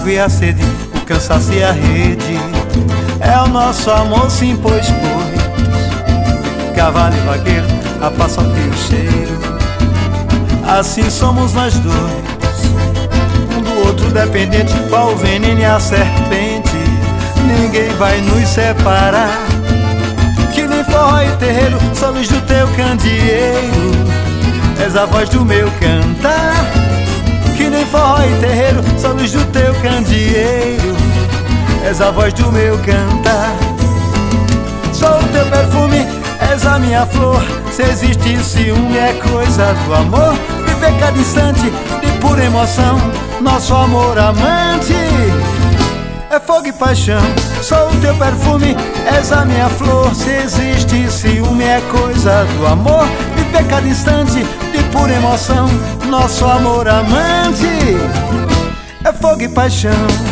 água e a sede, o cansaço e a rede. É o nosso amor sim, pois cavalo e vaqueiro, a paçoca e o cheiro. Assim somos nós dois, um do outro dependente, qual o veneno e a serpente. Ninguém vai nos separar, que nem forró e terreiro, só luz do teu candeeiro. És a voz do meu cantar, que nem forró e terreiro, só luz do teu candeeiro. És a voz do meu cantar. Sou o teu perfume, és a minha flor. Se existe ciúme é coisa do amor. Viver cada instante de pura emoção, nosso amor amante é fogo e paixão. Sou o teu perfume, és a minha flor. Se existe ciúme é coisa do amor. Viver cada instante de pura emoção, nosso amor amante é fogo e paixão.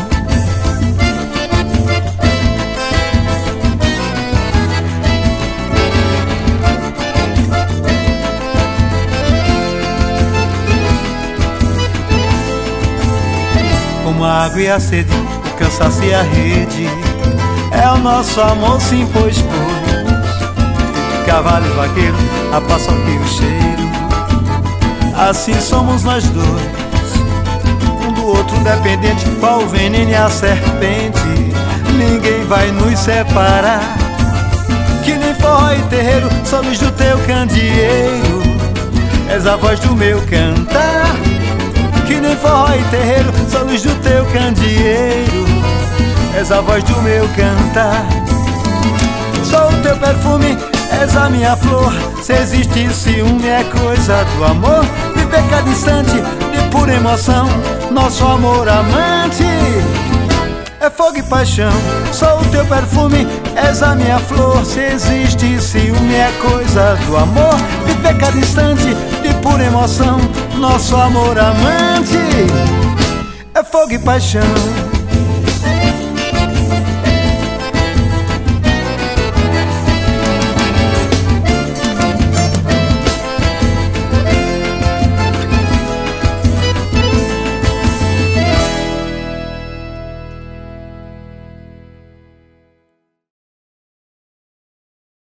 Como a água e a sede, o cansaço e a rede. É o nosso amor sim, pois cavalo e vaqueiro, a paçoca e o cheiro. Assim somos nós dois, um do outro dependente, qual o veneno e a serpente. Ninguém vai nos separar, que nem forró e terreiro, só luz do teu candeeiro. És a voz do meu cantar, que nem forró e terreiro, só luz do teu candeeiro. És a voz do meu cantar. Sou o teu perfume, és a minha flor. Se existe ciúme é coisa do amor. Viver cada instante de pura emoção, nosso amor amante é fogo e paixão. Sou o teu perfume, és a minha flor. Se existe ciúme é coisa do amor. Viver cada instante de pura emoção, nosso amor amante é fogo e paixão.